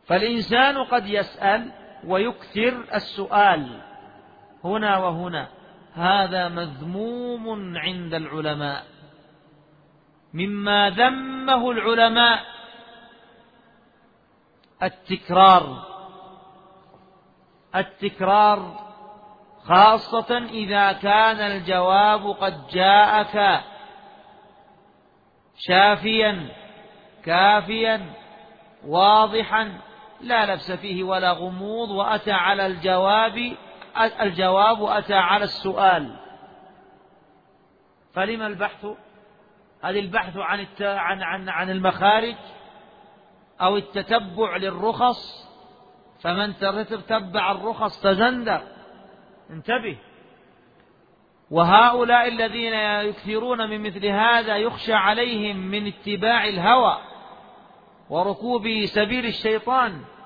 فالإنسان قد يسأل ويكثر السؤال هنا وهنا، هذا مذموم عند العلماء. مما ذمه العلماء التكرار، خاصة إذا كان الجواب قد جاءك شافيا كافيا واضحا لا لبس فيه ولا غموض، وأتى على الجواب أتى على السؤال. فلما البحث؟ هل البحث عن المخارج أو التتبع للرخص؟ فمن تتبع الرخص تزندق، انتبه. وهؤلاء الذين يكثرون من مثل هذا يخشى عليهم من اتباع الهوى وركوب سبيل الشيطان،